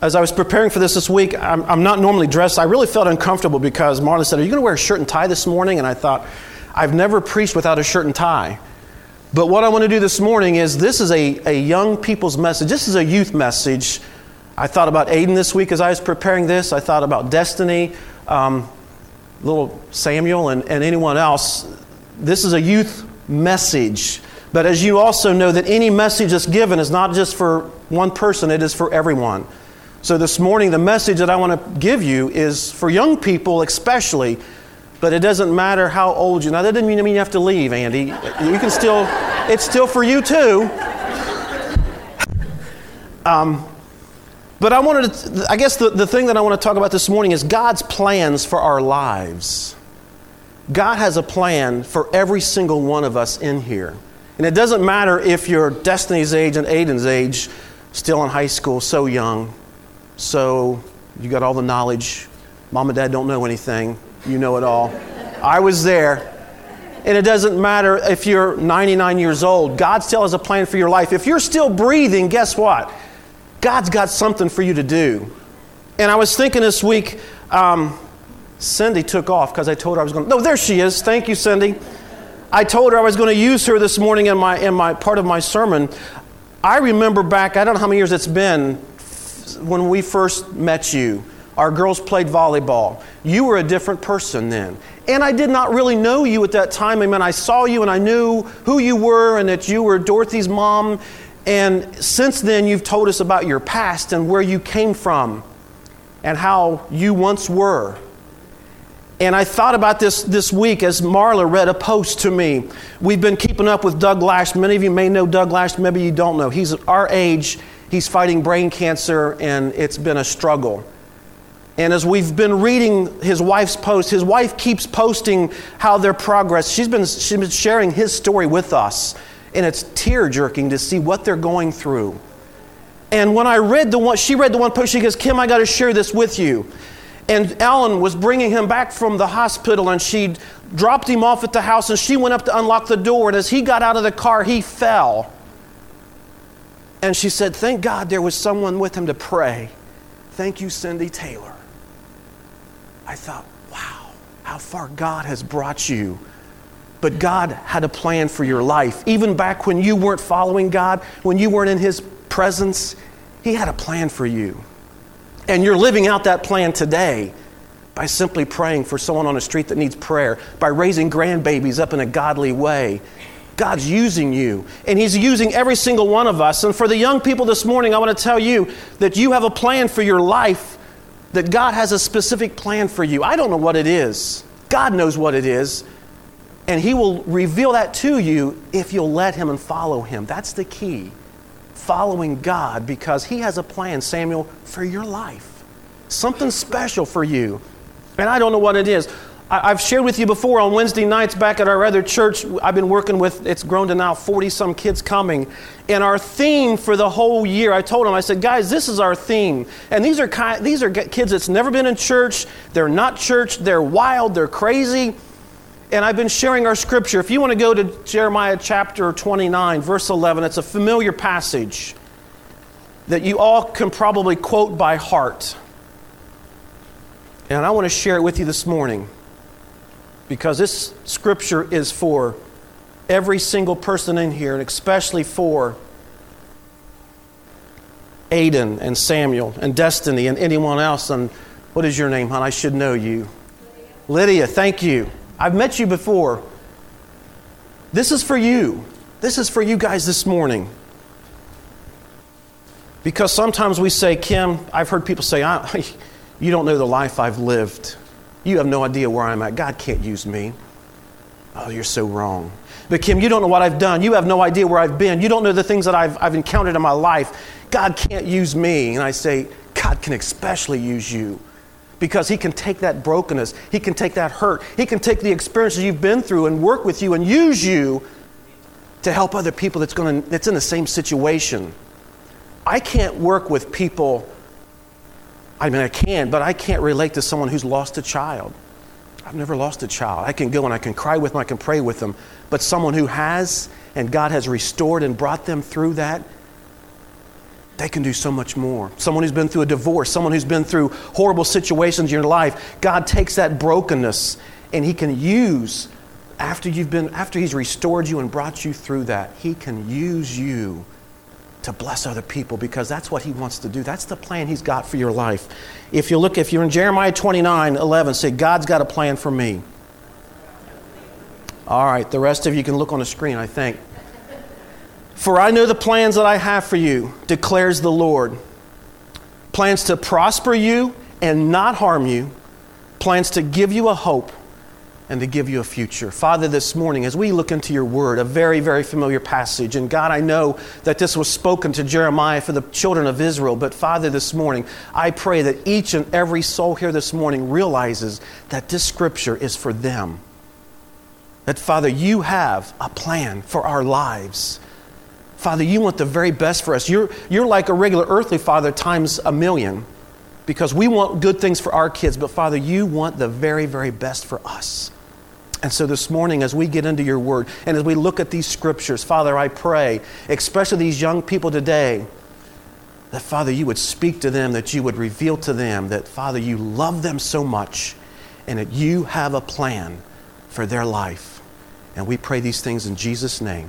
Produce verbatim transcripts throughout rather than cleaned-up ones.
as I was preparing for this this week, I'm, I'm not normally dressed. I really felt uncomfortable because Marla said, "Are you going to wear a shirt and tie this morning?" And I thought, I've never preached without a shirt and tie. But what I want to do this morning is, this is a, a young people's message. This is a youth message. I thought about Aiden this week as I was preparing this. I thought about Destiny, um, little Samuel, and, and anyone else. This is a youth message. But as you also know, that any message that's given is not just for one person, it is for everyone. So this morning, the message that I want to give you is for young people especially, but it doesn't matter how old you are. Now, that doesn't mean you have to leave, Andy. You can still, it's still for you too. Um, but I wanted to, I guess the, the thing that I want to talk about this morning is God's plans for our lives. God has a plan for every single one of us in here. And it doesn't matter if you're Destiny's age and Aiden's age, still in high school, so young, so you got all the knowledge. Mom and Dad don't know anything. You know it all. I was there. And it doesn't matter if you're ninety-nine years old. God still has a plan for your life. If you're still breathing, guess what? God's got something for you to do. And I was thinking this week, um, Cindy took off because I told her I was going to... No, there she is. Thank you, Cindy. I told her I was going to use her this morning in my in my part of my sermon. I remember back, I don't know how many years it's been, when we first met you. Our girls played volleyball. You were a different person then. And I did not really know you at that time. I mean, I saw you and I knew who you were and that you were Dorothy's mom. And since then, you've told us about your past and where you came from and how you once were. And I thought about this this week as Marla read a post to me. We've been keeping up with Doug Lash. Many of you may know Doug Lash. Maybe you don't know. He's our age. He's fighting brain cancer, and it's been a struggle. And as we've been reading his wife's post, his wife keeps posting how their progress. She's been, she's been sharing his story with us. And it's tear-jerking to see what they're going through. And when I read the one, she read the one post, she goes, "Kim, I got to share this with you." And Ellen was bringing him back from the hospital, and she dropped him off at the house, and she went up to unlock the door. And as he got out of the car, he fell. And she said, "Thank God there was someone with him to pray. Thank you, Cindy Taylor." I thought, wow, how far God has brought you. But God had a plan for your life. Even back when you weren't following God, when you weren't in His presence, He had a plan for you. And you're living out that plan today by simply praying for someone on the street that needs prayer, by raising grandbabies up in a godly way. God's using you, and He's using every single one of us. And for the young people this morning, I want to tell you that you have a plan for your life, that God has a specific plan for you. I don't know what it is. God knows what it is, and He will reveal that to you if you'll let Him and follow Him. That's the key. Following God, because He has a plan, Samuel, for your life. Something special for you. And I don't know what it is. I, I've shared with you before on Wednesday nights back at our other church, I've been working with, it's grown to now forty-some kids coming. And our theme for the whole year, I told them, I said, guys, this is our theme. And these are kind, these are kids that's never been in church. They're not church. They're wild. They're crazy. And I've been sharing our scripture. If you want to go to Jeremiah chapter twenty-nine, verse eleven, it's a familiar passage that you all can probably quote by heart. And I want to share it with you this morning because this scripture is for every single person in here, and especially for Aiden and Samuel and Destiny and anyone else. And what is your name, hon? I should know you. Lydia, Lydia, thank you. I've met you before. This is for you. This is for you guys this morning. Because sometimes we say, Kim, I've heard people say, I, you don't know the life I've lived. You have no idea where I'm at. God can't use me. Oh, you're so wrong. But Kim, you don't know what I've done. You have no idea where I've been. You don't know the things that I've, I've encountered in my life. God can't use me. And I say, God can especially use you. Because He can take that brokenness, He can take that hurt, He can take the experiences you've been through and work with you and use you to help other people that's going to, that's in the same situation. I can't work with people, I mean I can, but I can't relate to someone who's lost a child. I've never lost a child. I can go and I can cry with them, I can pray with them. But someone who has, and God has restored and brought them through that, they can do so much more. Someone who's been through a divorce, someone who's been through horrible situations in your life, God takes that brokenness and He can use, after you've been, after He's restored you and brought you through that, He can use you to bless other people, because that's what He wants to do. That's the plan He's got for your life. If you look, if you're in Jeremiah twenty-nine eleven, say, God's got a plan for me. All right, the rest of you can look on the screen, I think. For I know the plans that I have for you, declares the Lord. Plans to prosper you and not harm you. Plans to give you a hope and to give you a future. Father, this morning, as we look into your word, a very, very familiar passage, and God, I know that this was spoken to Jeremiah for the children of Israel, but Father, this morning, I pray that each and every soul here this morning realizes that this scripture is for them. That, Father, you have a plan for our lives. Father, you want the very best for us. You're, you're like a regular earthly father times a million, because we want good things for our kids, but Father, you want the very, very best for us. And so this morning, as we get into your word, and as we look at these scriptures, Father, I pray, especially these young people today, that, Father, you would speak to them, that you would reveal to them that, Father, you love them so much, and that you have a plan for their life. And we pray these things in Jesus' name.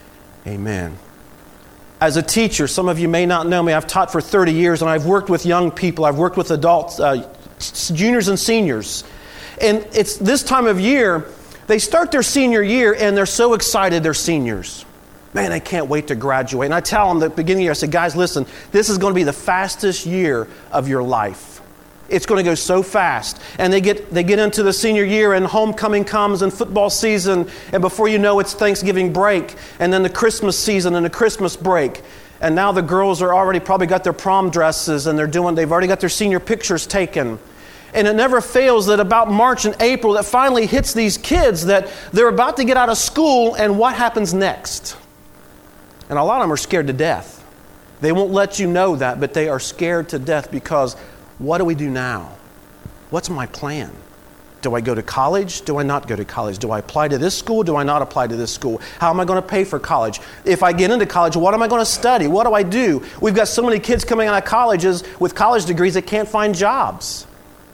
Amen. As a teacher, some of you may not know me, I've taught for thirty years, and I've worked with young people. I've worked with adults, uh, juniors and seniors. And it's this time of year, they start their senior year, and they're so excited they're seniors. Man, I can't wait to graduate. And I tell them at the beginning of the year, I say, guys, listen, this is going to be the fastest year of your life. It's going to go so fast. And they get they get into the senior year, and homecoming comes, and football season, and before you know, it's Thanksgiving break, and then the Christmas season and the Christmas break. And now the girls are already probably got their prom dresses, and they're doing they've already got their senior pictures taken. And it never fails that about March and April, that finally hits these kids that they're about to get out of school, and what happens next? And a lot of them are scared to death. They won't let you know that, but they are scared to death, because what do we do now? What's my plan? Do I go to college? Do I not go to college? Do I apply to this school? Do I not apply to this school? How am I going to pay for college? If I get into college, what am I going to study? What do I do? We've got so many kids coming out of colleges with college degrees that can't find jobs.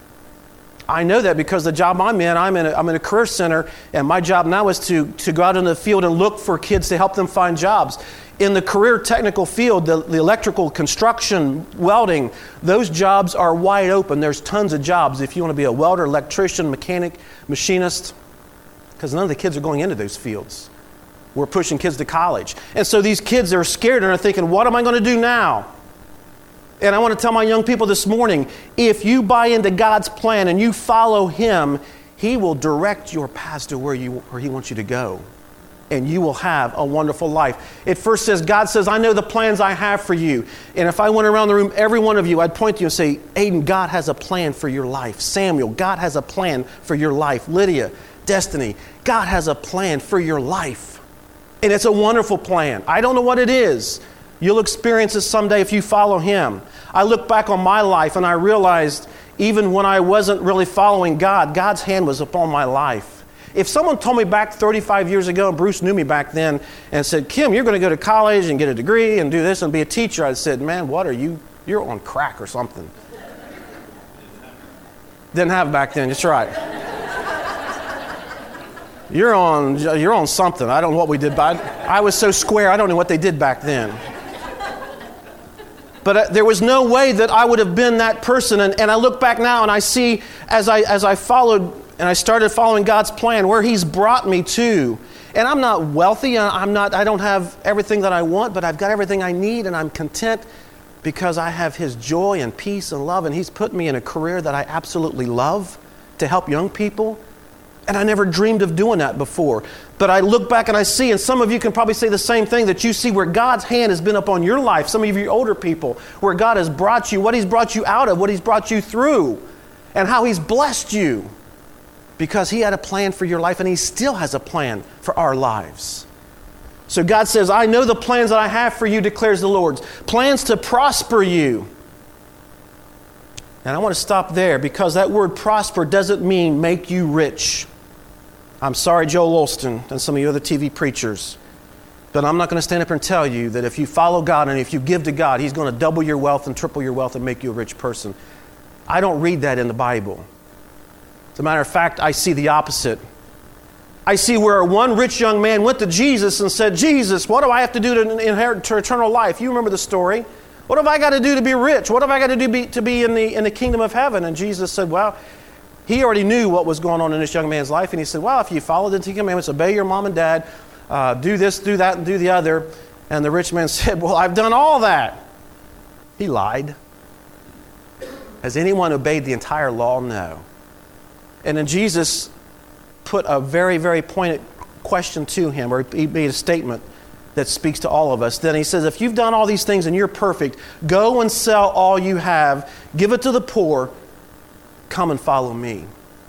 I know that because the job I'm in, I'm in a, I'm in a career center, and my job now is to, to go out in the field and look for kids to help them find jobs. In the career technical field, the, the electrical, construction, welding, those jobs are wide open. There's tons of jobs if you want to be a welder, electrician, mechanic, machinist, because none of the kids are going into those fields. We're pushing kids to college. And so these kids are scared and are thinking, what am I going to do now? And I want to tell my young people this morning, if you buy into God's plan and you follow Him, He will direct your paths to where, you, where He wants you to go. And you will have a wonderful life. It first says, God says, I know the plans I have for you. And if I went around the room, every one of you, I'd point to you and say, Aiden, God has a plan for your life. Samuel, God has a plan for your life. Lydia, Destiny, God has a plan for your life. And it's a wonderful plan. I don't know what it is. You'll experience it someday if you follow Him. I look back on my life and I realized even when I wasn't really following God, God's hand was upon my life. If someone told me back thirty-five years ago, and Bruce knew me back then, and said, Kim, you're going to go to college and get a degree and do this and be a teacher, I said, man, what are you? You're on crack or something. Didn't have it back then, that's right. You're on, you're on something. I don't know what we did, but I, I was so square, I don't know what they did back then. But uh, there was no way that I would have been that person. And, and I look back now and I see as I as I followed and I started following God's plan, where He's brought me to. And I'm not wealthy. I'm not. I don't have everything that I want, but I've got everything I need, and I'm content because I have His joy and peace and love. And He's put me in a career that I absolutely love to help young people. And I never dreamed of doing that before. But I look back and I see, and some of you can probably say the same thing, that you see where God's hand has been upon your life. Some of you older people, where God has brought you, what He's brought you out of, what He's brought you through, and how He's blessed you. Because He had a plan for your life, and He still has a plan for our lives. So God says, I know the plans that I have for you, declares the Lord. Plans to prosper you. And I want to stop there, because that word prosper doesn't mean make you rich. I'm sorry, Joel Olston and some of you other T V preachers. But I'm not going to stand up and tell you that if you follow God and if you give to God, He's going to double your wealth and triple your wealth and make you a rich person. I don't read that in the Bible. As a matter of fact, I see the opposite. I see where one rich young man went to Jesus and said, Jesus, what do I have to do to inherit eternal life? You remember the story. What have I got to do to be rich? What have I got to do to be, to be in the, in the kingdom of heaven? And Jesus said, well, he already knew what was going on in this young man's life. And he said, well, if you follow the Ten Commandments, obey your mom and dad, uh, do this, do that, and do the other. And the rich man said, well, I've done all that. He lied. Has anyone obeyed the entire law? No. And then Jesus put a very, very pointed question to him, or he made a statement that speaks to all of us. Then he says, if you've done all these things and you're perfect, go and sell all you have, give it to the poor, come and follow me.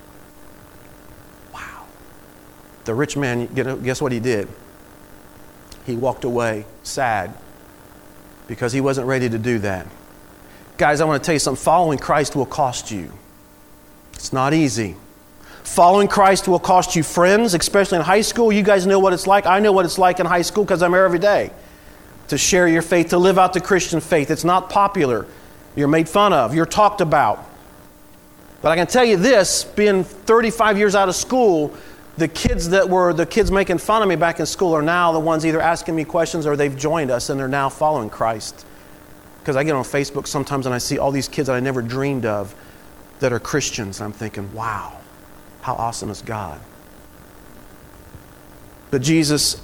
Wow. The rich man, guess what he did? He walked away sad because he wasn't ready to do that. Guys, I want to tell you something. Following Christ will cost you. It's not easy. Following Christ will cost you friends, especially in high school. You guys know what it's like. I know what it's like in high school because I'm there every day. To share your faith, to live out the Christian faith. It's not popular. You're made fun of. You're talked about. But I can tell you this, being thirty-five years out of school, the kids that were the kids making fun of me back in school are now the ones either asking me questions or they've joined us and they're now following Christ. Because I get on Facebook sometimes and I see all these kids that I never dreamed of that are Christians. And I'm thinking, wow, how awesome is God? But Jesus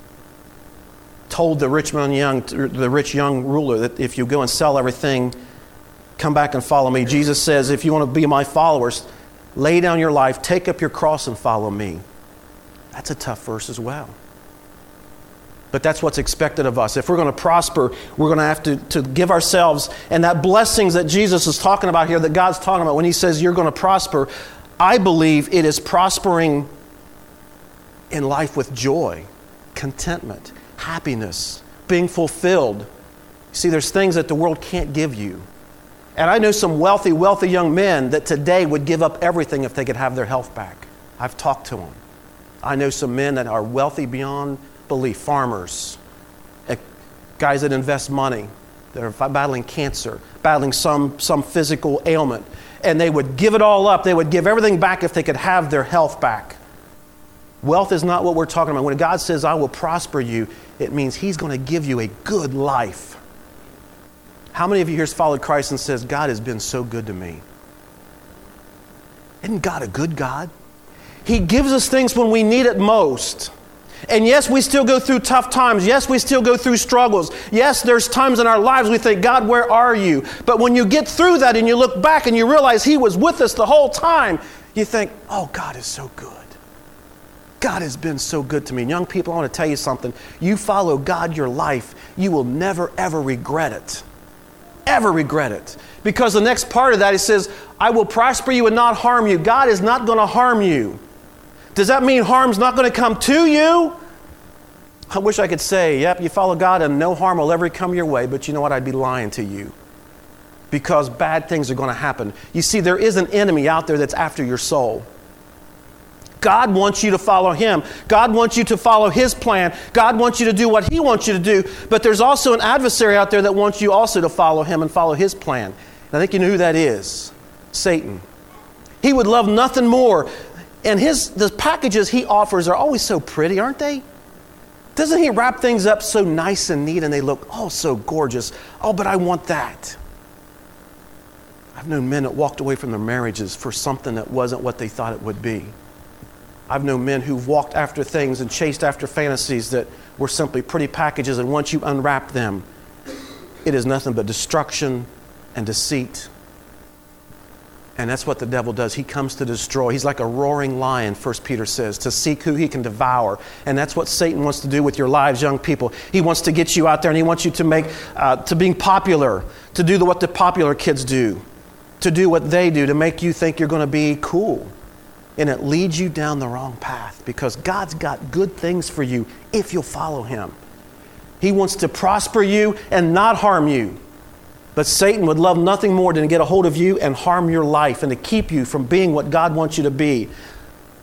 told the rich man young, the rich young ruler that if you go and sell everything, come back and follow me. Jesus says, if you want to be my followers, lay down your life, take up your cross and follow me. That's a tough verse as well. But that's what's expected of us. If we're going to prosper, we're going to have to, to give ourselves, and that blessings that Jesus is talking about here, that God's talking about when He says you're going to prosper, I believe it is prospering in life with joy, contentment, happiness, being fulfilled. See, there's things that the world can't give you. And I know some wealthy, wealthy young men that today would give up everything if they could have their health back. I've talked to them. I know some men that are wealthy beyond belief, farmers, guys that invest money, that are battling cancer, battling some, some physical ailment. And they would give it all up. They would give everything back if they could have their health back. Wealth is not what we're talking about. When God says, I will prosper you, it means He's going to give you a good life. How many of you here has followed Christ and says, God has been so good to me? Isn't God a good God? He gives us things when we need it most. And yes, we still go through tough times. Yes, we still go through struggles. Yes, there's times in our lives we think, God, where are you? But when you get through that and you look back and you realize He was with us the whole time, you think, oh, God is so good. God has been so good to me. And young people, I want to tell you something. You follow God your life, you will never, ever regret it. Ever regret it. Because the next part of that, He says, I will prosper you and not harm you. God is not going to harm you. Does that mean harm's not going to come to you? I wish I could say, yep, you follow God and no harm will ever come your way. But you know what? I'd be lying to you. Because bad things are going to happen. You see, there is an enemy out there that's after your soul. God wants you to follow Him. God wants you to follow His plan. God wants you to do what He wants you to do. But there's also an adversary out there that wants you also to follow Him and follow His plan. And I think you know who that is. Satan. He would love nothing more. And his the packages He offers are always so pretty, aren't they? Doesn't He wrap things up so nice and neat and they look, oh, so gorgeous. Oh, but I want that. I've known men that walked away from their marriages for something that wasn't what they thought it would be. I've known men who've walked after things and chased after fantasies that were simply pretty packages, and once you unwrap them, it is nothing but destruction and deceit. And that's what the devil does. He comes to destroy. He's like a roaring lion, First Peter says, to seek who he can devour. And that's what Satan wants to do with your lives, young people. He wants to get you out there and he wants you to make, uh, to being popular, to do the, what the popular kids do, to do what they do, to make you think you're going to be cool. And it leads you down the wrong path because God's got good things for you if you'll follow Him. He wants to prosper you and not harm you. But Satan would love nothing more than to get a hold of you and harm your life and to keep you from being what God wants you to be.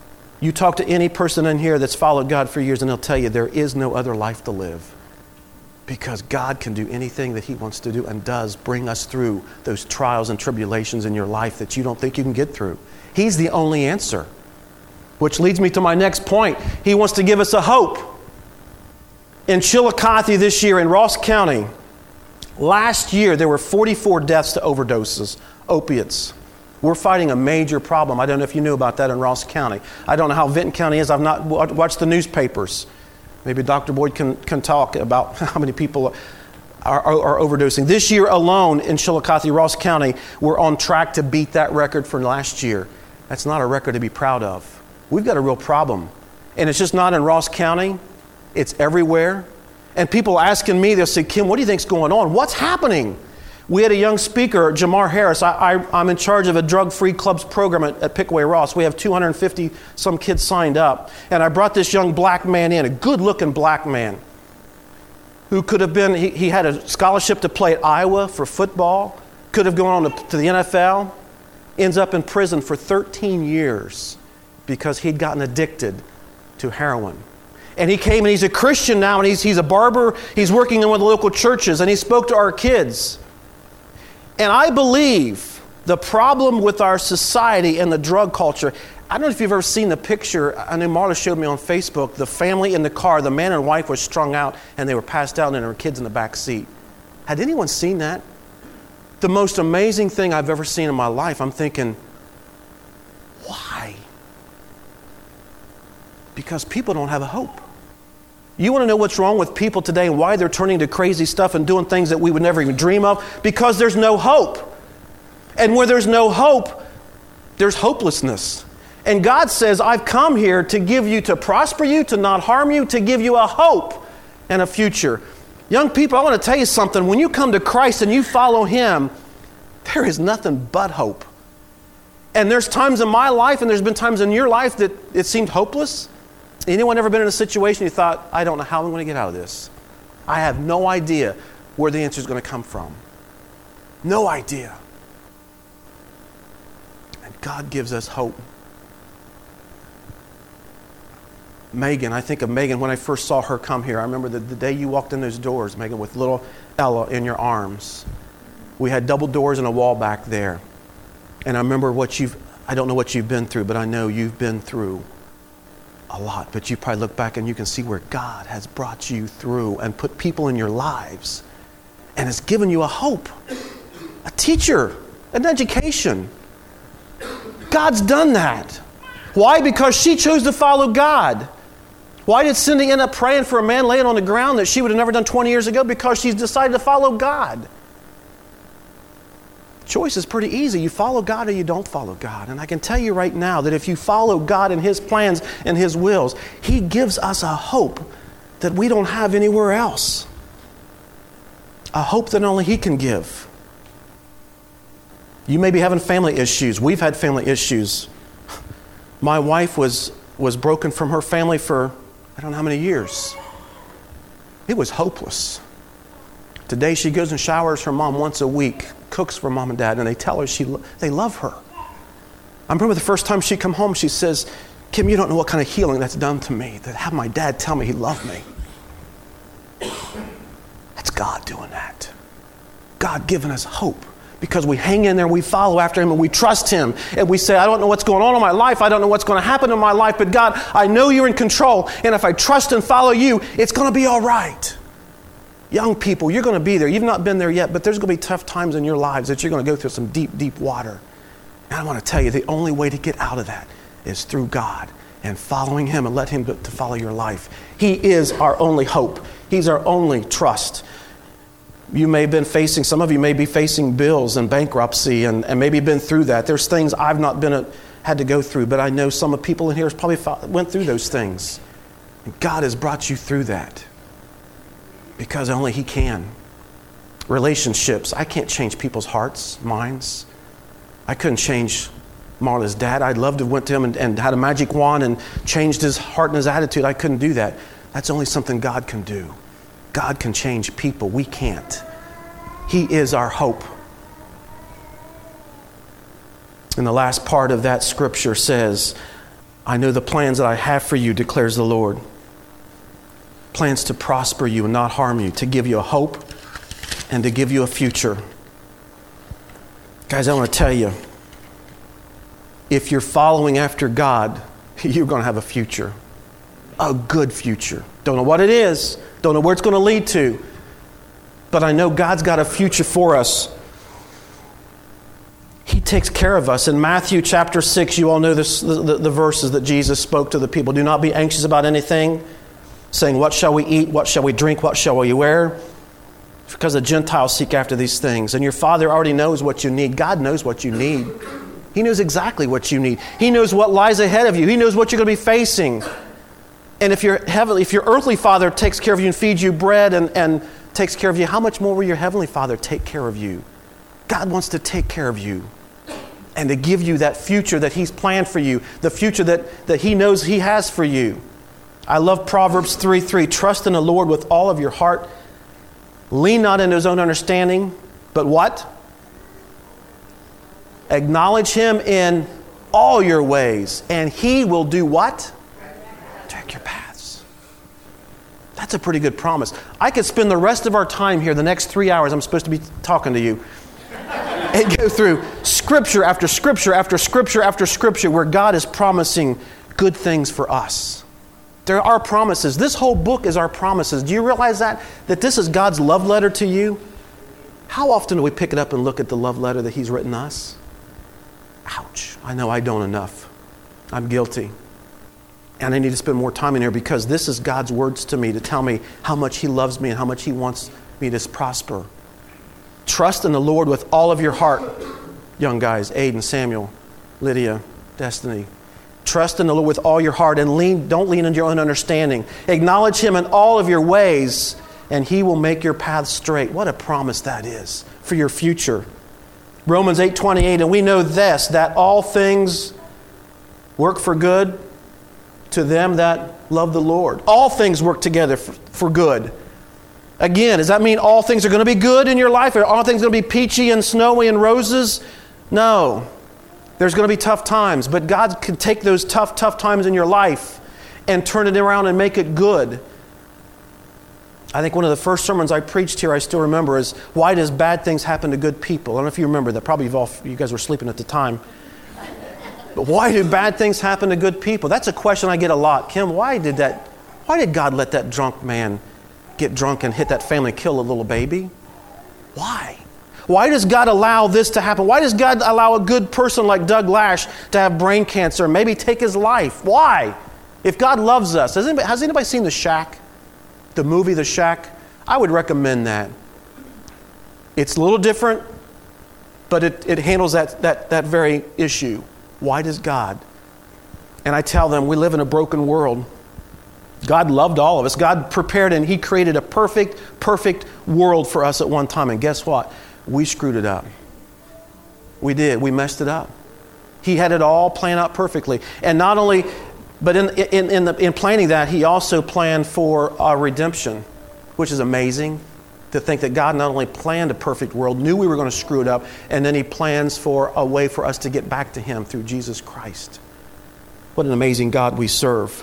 You talk to any person in here that's followed God for years and they'll tell you there is no other life to live. Because God can do anything that He wants to do and does bring us through those trials and tribulations in your life that you don't think you can get through. He's the only answer. Which leads me to my next point. He wants to give us a hope. In Chillicothe this year, in Ross County, last year there were forty-four deaths to overdoses, opiates. We're fighting a major problem. I don't know if you knew about that in Ross County. I don't know how Vinton County is. I've not watched the newspapers. Maybe Doctor Boyd can, can talk about how many people are, are, are overdosing. This year alone in Chillicothe, Ross County, we're on track to beat that record from last year. That's not a record to be proud of. We've got a real problem. And it's just not in Ross County. It's everywhere. And people asking me, they'll say, Kim, what do you think's going on? What's happening? We had a young speaker, Jamar Harris. I, I, I'm in charge of a drug-free clubs program at, at Pickaway Ross. We have two hundred fifty some kids signed up. And I brought this young black man in, a good-looking black man, who could have been, he, he had a scholarship to play at Iowa for football, could have gone on to, to the N F L, ends up in prison for thirteen years because he'd gotten addicted to heroin. And he came and he's a Christian now, and he's, he's a barber. He's working in one of the local churches, and he spoke to our kids. And I believe the problem with our society and the drug culture, I don't know if you've ever seen the picture. I know Marla showed me on Facebook, the family in the car, the man and wife were strung out, and they were passed out, and there were kids in the back seat. Had anyone seen that? The most amazing thing I've ever seen in my life. I'm thinking, why? Because people don't have a hope. You want to know what's wrong with people today and why they're turning to crazy stuff and doing things that we would never even dream of? Because there's no hope. And where there's no hope, there's hopelessness. And God says, I've come here to give you, to prosper you, to not harm you, to give you a hope and a future. Young people, I want to tell you something. When you come to Christ and you follow Him, there is nothing but hope. And there's times in my life, and there's been times in your life that it seemed hopeless. Anyone ever been in a situation you thought, I don't know how I'm going to get out of this? I have no idea where the answer is going to come from. No idea. And God gives us hope. Megan, I think of Megan when I first saw her come here. I remember the, the day you walked in those doors, Megan, with little Ella in your arms. We had double doors and a wall back there. And I remember what you've, I don't know what you've been through, but I know you've been through a lot. But you probably look back and you can see where God has brought you through and put people in your lives and has given you a hope, a teacher, an education. God's done that. Why? Because she chose to follow God. Why did Cindy end up praying for a man laying on the ground that she would have never done twenty years ago? Because she's decided to follow God. The choice is pretty easy. You follow God or you don't follow God. And I can tell you right now that if you follow God and His plans and His wills, He gives us a hope that we don't have anywhere else. A hope that only He can give. You may be having family issues. We've had family issues. My wife was, was broken from her family for I don't know how many years. It was hopeless. Today she goes and showers her mom once a week, cooks for mom and dad, and they tell her she they love her. I remember the first time she come home, she says, Kim, you don't know what kind of healing that's done to me, to have my dad tell me he loved me. That's God doing that. God giving us hope. Because we hang in there, we follow after Him, and we trust Him. And we say, I don't know what's going on in my life. I don't know what's going to happen in my life. But God, I know You're in control. And if I trust and follow You, it's going to be all right. Young people, you're going to be there. You've not been there yet, but there's going to be tough times in your lives that you're going to go through some deep, deep water. And I want to tell you, the only way to get out of that is through God and following Him and let Him to follow your life. He is our only hope. He's our only trust. You may have been facing, some of you may be facing bills and bankruptcy and, and maybe been through that. There's things I've not been a, had to go through, but I know some of the people in here probably went through those things. And God has brought you through that because only He can. Relationships, I can't change people's hearts, minds. I couldn't change Marla's dad. I'd love to have went to him and, and had a magic wand and changed his heart and his attitude. I couldn't do that. That's only something God can do. God can change people. We can't. He is our hope. And the last part of that scripture says, I know the plans that I have for you, declares the Lord. Plans to prosper you and not harm you, to give you a hope and to give you a future. Guys, I want to tell you, if you're following after God, you're going to have a future. A good future. Don't know what it is. Don't know where it's going to lead to. But I know God's got a future for us. He takes care of us. In Matthew chapter six, you all know this, the, the, the verses that Jesus spoke to the people. Do not be anxious about anything, saying, what shall we eat? What shall we drink? What shall we wear? Because the Gentiles seek after these things. And your Father already knows what you need. God knows what you need. He knows exactly what you need. He knows what lies ahead of you. He knows what you're going to be facing. And if your heavenly, if your earthly Father takes care of you and feeds you bread and, and takes care of you, how much more will your heavenly Father take care of you? God wants to take care of you and to give you that future that He's planned for you, the future that, that He knows He has for you. I love Proverbs three three. Trust in the Lord with all of your heart. Lean not into his own understanding, but what? Acknowledge Him in all your ways, and He will do what? Direct your paths. That's a pretty good promise. I could spend the rest of our time here, the next three hours I'm supposed to be talking to you, and go through scripture after scripture after scripture after scripture where God is promising good things for us. There are promises. This whole book is our promises. Do you realize that? That this is God's love letter to you? How often do we pick it up and look at the love letter that He's written us? Ouch. I know I don't enough. I'm guilty. And I need to spend more time in here because this is God's words to me to tell me how much He loves me and how much He wants me to prosper. Trust in the Lord with all of your heart. Young guys, Aiden, Samuel, Lydia, Destiny. Trust in the Lord with all your heart and lean, don't lean into your own understanding. Acknowledge Him in all of your ways and He will make your paths straight. What a promise that is for your future. Romans eight twenty-eight, and we know this, that all things work for good to them that love the Lord. All things work together for, for good. Again, does that mean all things are going to be good in your life? Are all things going to be peachy and snowy and roses? No. There's going to be tough times, but God can take those tough, tough times in your life and turn it around and make it good. I think one of the first sermons I preached here, I still remember, is why does bad things happen to good people? I don't know if you remember that. Probably you've all, you guys were sleeping at the time. But why do bad things happen to good people? That's a question I get a lot. Kim, why did that? Why did God let that drunk man get drunk and hit that family, kill a little baby? Why? Why does God allow this to happen? Why does God allow a good person like Doug Lash to have brain cancer and maybe take his life? Why? If God loves us. Has anybody, has anybody seen The Shack? The movie The Shack? I would recommend that. It's a little different, but it, it handles that, that, that very issue. Why does God? And I tell them, we live in a broken world. God loved all of us. God prepared and He created a perfect, perfect world for us at one time. And guess what? We screwed it up. We did. We messed it up. He had it all planned out perfectly. And not only, but in in in, the, in planning that, He also planned for our redemption, which is amazing to think that God not only planned a perfect world, knew we were going to screw it up, and then He plans for a way for us to get back to Him through Jesus Christ. What an amazing God we serve.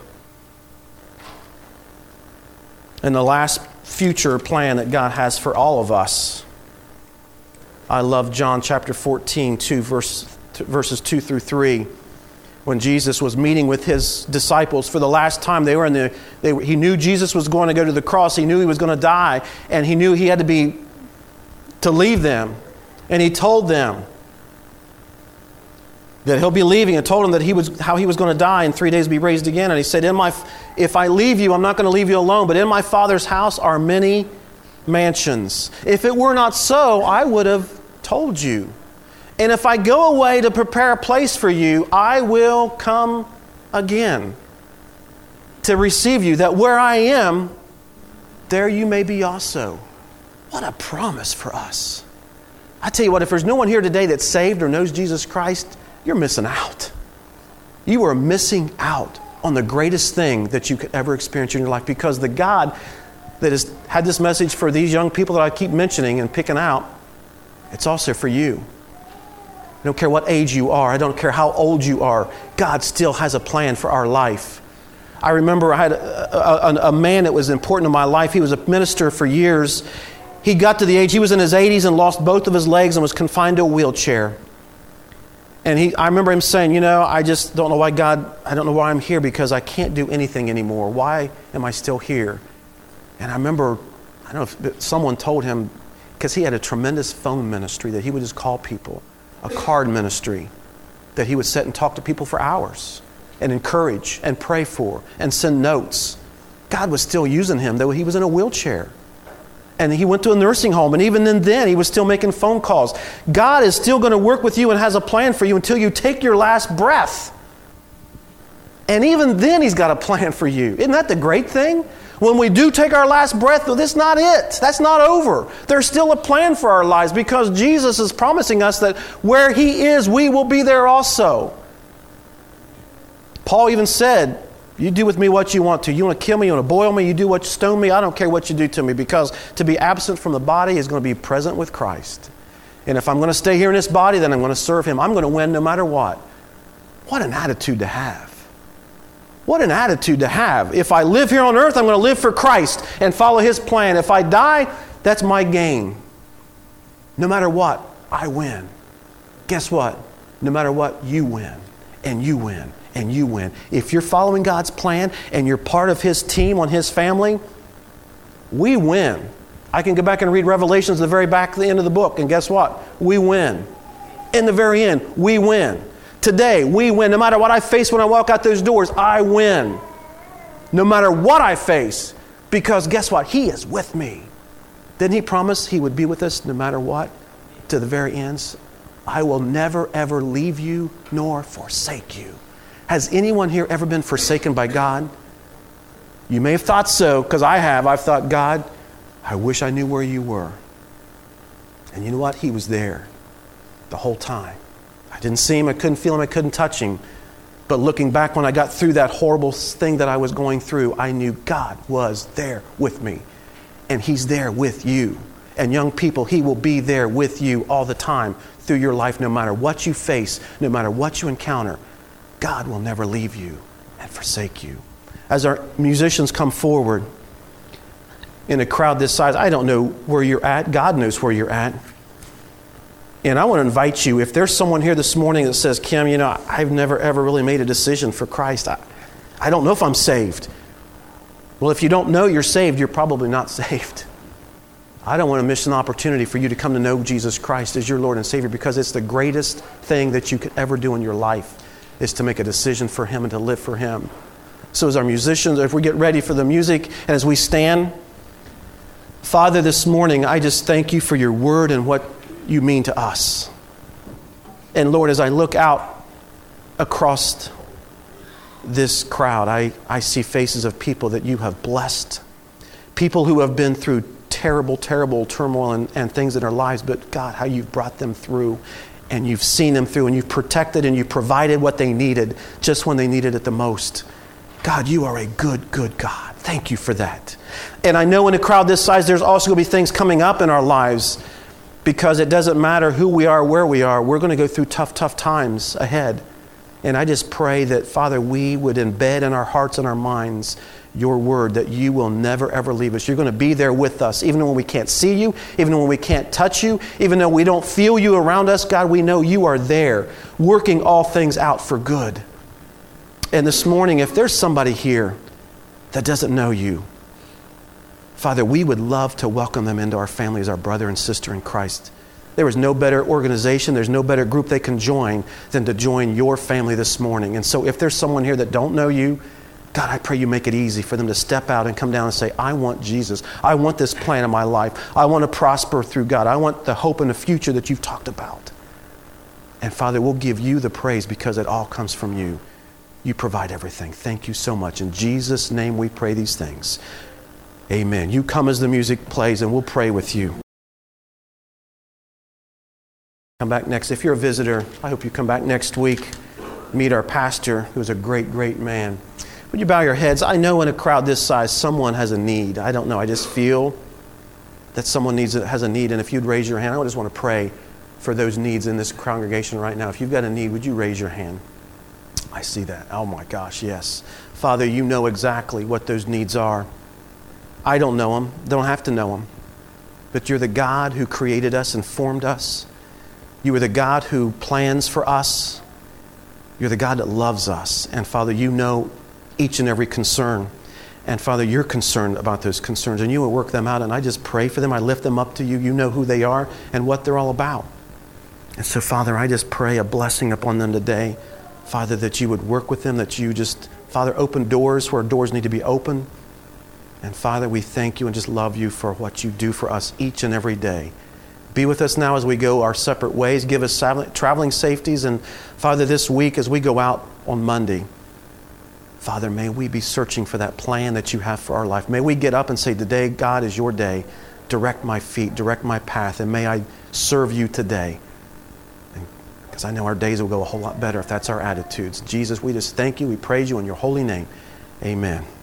And the last future plan that God has for all of us, I love John chapter fourteen, two, verse, verses two through three. When Jesus was meeting with His disciples for the last time, they were in the. They, he knew Jesus was going to go to the cross. He knew He was going to die, and He knew He had to be to leave them. And He told them that He'll be leaving, and told them that He was how He was going to die and three days be raised again. And He said, "In my, if I leave you, I'm not going to leave you alone. But in my Father's house are many mansions. If it were not so, I would have told you. And if I go away to prepare a place for you, I will come again to receive you, that where I am, there you may be also." What a promise for us. I tell you what, if there's no one here today that's saved or knows Jesus Christ, you're missing out. You are missing out on the greatest thing that you could ever experience in your life, because the God that has had this message for these young people that I keep mentioning and picking out, it's also for you. I don't care what age you are. I don't care how old you are. God still has a plan for our life. I remember I had a, a, a man that was important in my life. He was a minister for years. He got to the age, he was in his eighties and lost both of his legs and was confined to a wheelchair. And he, I remember him saying, you know, I just don't know why God, I don't know why I'm here because I can't do anything anymore. Why am I still here? And I remember, I don't know if someone told him, because he had a tremendous phone ministry that he would just call people, a card ministry that he would sit and talk to people for hours and encourage and pray for and send notes. God was still using him, though he was in a wheelchair. And he went to a nursing home, and even then, then he was still making phone calls. God is still going to work with you and has a plan for you until you take your last breath. And even then, He's got a plan for you. Isn't that the great thing? When we do take our last breath, well, that's not it. That's not over. There's still a plan for our lives because Jesus is promising us that where He is, we will be there also. Paul even said, you do with me what you want to. You want to kill me, you want to boil me, you do what you stone me, I don't care what you do to me, because to be absent from the body is going to be present with Christ. And if I'm going to stay here in this body, then I'm going to serve Him. I'm going to win no matter what. What an attitude to have. What an attitude to have. If I live here on earth, I'm going to live for Christ and follow His plan. If I die, that's my gain. No matter what, I win. Guess what? No matter what, you win. And you win. And you win. If you're following God's plan and you're part of His team on His family, we win. I can go back and read Revelations at the very back, the end of the book, and guess what? We win. In the very end, we win. Today, we win. No matter what I face when I walk out those doors, I win. No matter what I face, because guess what? He is with me. Didn't He promise He would be with us no matter what? To the very ends. I will never, ever leave you nor forsake you. Has anyone here ever been forsaken by God? You may have thought so, because I have. I've thought, God, I wish I knew where you were. And you know what? He was there the whole time. I didn't see Him, I couldn't feel Him, I couldn't touch Him. But looking back when I got through that horrible thing that I was going through, I knew God was there with me. And He's there with you. And young people, He will be there with you all the time through your life, no matter what you face, no matter what you encounter. God will never leave you and forsake you. As our musicians come forward in a crowd this size, I don't know where you're at. God knows where you're at. And I want to invite you, if there's someone here this morning that says, Kim, you know, I've never ever really made a decision for Christ. I, I don't know if I'm saved. Well, if you don't know you're saved, you're probably not saved. I don't want to miss an opportunity for you to come to know Jesus Christ as your Lord and Savior, because it's the greatest thing that you could ever do in your life, is to make a decision for Him and to live for Him. So as our musicians, if we get ready for the music, and as we stand, Father, this morning, I just thank You for Your word and what You mean to us. And Lord, as I look out across this crowd, I, I see faces of people that You have blessed. People who have been through terrible, terrible turmoil and, and things in their lives, but God, how You've brought them through. And You've seen them through, and You've protected, and You provided what they needed just when they needed it the most. God, You are a good, good God. Thank You for that. And I know in a crowd this size, there's also going to be things coming up in our lives, because it doesn't matter who we are, where we are. We're going to go through tough, tough times ahead. And I just pray that, Father, we would embed in our hearts and our minds Your word, that You will never, ever leave us. You're going to be there with us, even when we can't see You, even when we can't touch You, even though we don't feel You around us. God, we know You are there, working all things out for good. And this morning, if there's somebody here that doesn't know You, Father, we would love to welcome them into our family as our brother and sister in Christ. There is no better organization, there's no better group they can join than to join Your family this morning. And so if there's someone here that don't know You, God, I pray You make it easy for them to step out and come down and say, I want Jesus. I want this plan in my life. I want to prosper through God. I want the hope and the future that You've talked about. And Father, we'll give You the praise because it all comes from You. You provide everything. Thank You so much. In Jesus' name we pray these things. Amen. You come as the music plays and we'll pray with you. Come back next. If you're a visitor, I hope you come back next week. Meet our pastor, who's a great, great man. Would you bow your heads? I know in a crowd this size, someone has a need. I don't know. I just feel that someone needs has a need. And if you'd raise your hand, I just want to pray for those needs in this congregation right now. If you've got a need, would you raise your hand? I see that. Oh my gosh, yes. Father, you know exactly what those needs are. I don't know them. Don't have to know them. But you're the God who created us and formed us. You are the God who plans for us. You're the God that loves us. And Father, you know each and every concern. And Father, you're concerned about those concerns, and you will work them out. And I just pray for them. I lift them up to you. You know who they are and what they're all about. And so, Father, I just pray a blessing upon them today. Father, that you would work with them, that you just, Father, open doors where doors need to be open. And Father, we thank you and just love you for what you do for us each and every day. Be with us now as we go our separate ways. Give us traveling safeties. And Father, this week as we go out on Monday, Father, may we be searching for that plan that you have for our life. May we get up and say, today, God, is your day. Direct my feet, direct my path, and may I serve you today. Because I know our days will go a whole lot better if that's our attitudes. Jesus, we just thank you. We praise you in your holy name. Amen.